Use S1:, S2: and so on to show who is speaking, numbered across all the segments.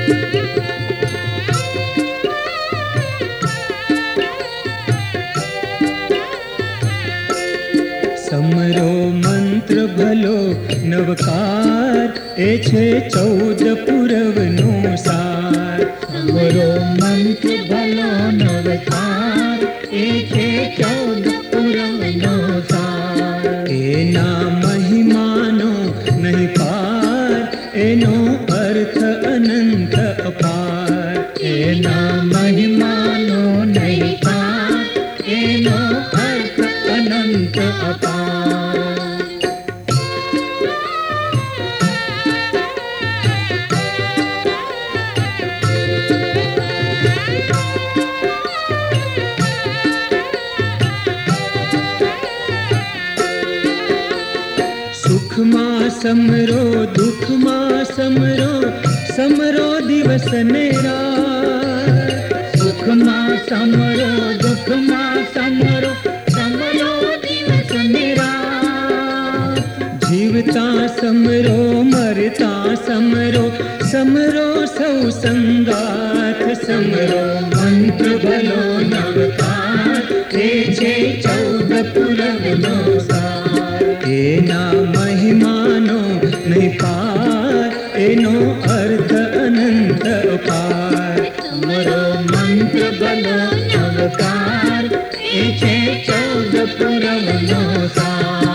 S1: समरो मंत्र भलो नवकार ए छे 14 पुरवनो सार।
S2: समरो मंत्र भलो नवकार ए छे 14 पुरवनो सार।
S1: एना महिमानो नहीं पार एनो अर्थ अनंत अपार।
S2: एना महिमानो नहीं पार एनो अर्थ अनंत अपार।
S1: सुख मां समरो दुख मां समरो समरो दिवस ने रात।
S2: सुख मां समरो दुख मां समरो समरो दिवस ने रात।
S1: जीवता समरो मरता समरो समरो सौ संगाथ। समरो
S2: मंत्र भलो नवकार ए छे 14 पुरवनो सार।
S1: एना महिमानो नहीं पार एनो अर्थ अनंत अपार।
S2: समरो मंत्र भलो नवकार ए छे 14 पुरवनो सार।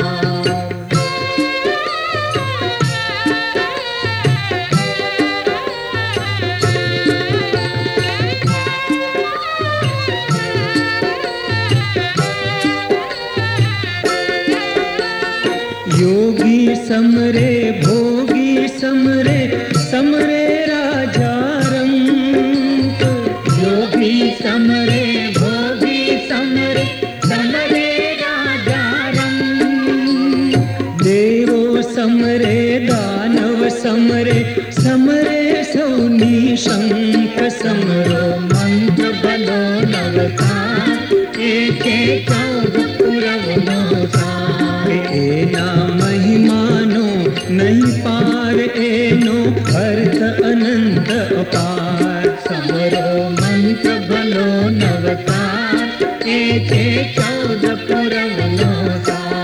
S1: योगी समरे भोगी समरे समरे राजा रंग।
S2: योगी समरे भोगी समरे समरे राजा रंग।
S1: देवो समरे दानव समरे समरे सौनी शंख। समरो
S2: मंत्र भलो नवकार ए छे 14 पुरवनो सार।
S1: एना महिमानो नहीं पार एनो अर्थ अनंत अपार।
S2: समरो मंत्र भलो नवकार ए छे 14 पुरवनो सार।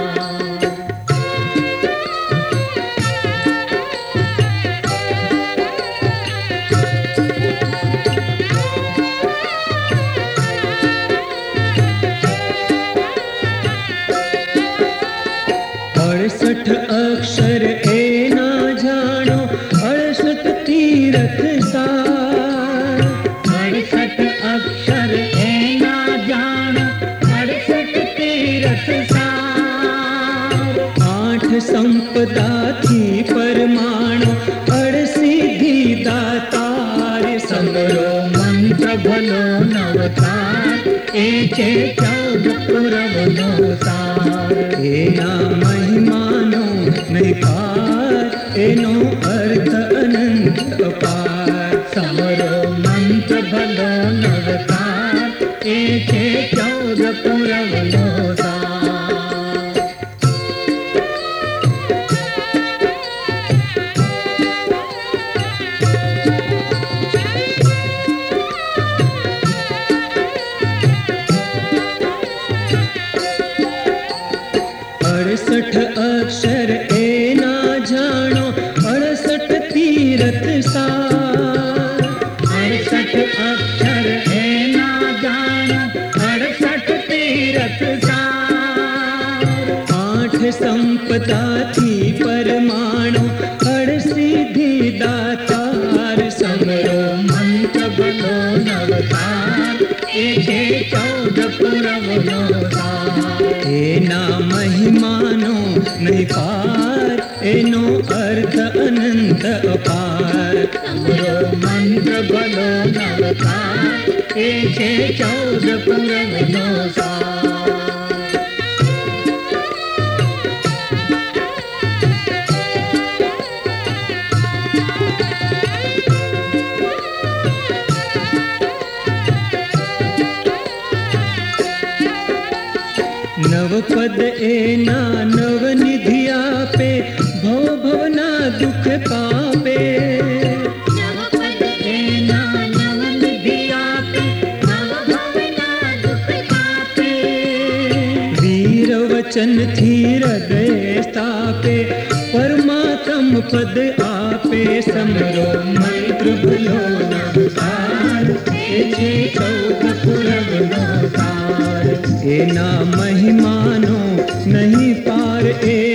S1: अड़सठ अक्षर एना जानो 68 तीरथ सार।
S2: 68 अक्षर एना जानो 68 तीरथ सार।
S1: 8 संपदा थी परमाणु 8 सिद्धि दातार।
S2: समरो मंत्र भलो नवकार ए छे 14 पुरवनो सार।
S1: एना महिमानो नहीं पार एनो अर्थ अनंत अपार।
S2: समरो मंत्र भलो नवकार ए छे 14 पुरवनो सार।
S1: अड़सठ अक्षर एना जानो 68 तीरथ सार।
S2: 68 अक्षर एना जानो 68 तीरथ सार।
S1: 8 संपदा थी परमाणु 8 सिद्धि दातार।
S2: समरो मंत्र भलो नवकार ए छे 14 पुरवनो सार।
S1: एना महिमानो नहीं पार एनो अर्थ अनंत अपार।
S2: समरो मंत्र भलो नवकार ए छे 14 पुरवनो सार।
S1: नवपद एना नव निधिया पे भव भवना दुख कापे।
S2: नव
S1: वचन थी हृदय स्थापे परमात्म पद आपे समरो
S2: મંત્ર ભલો નવતાર એ છે 14 પૂરબનો સાર
S1: એના મહિમાનો નહીં પાર એ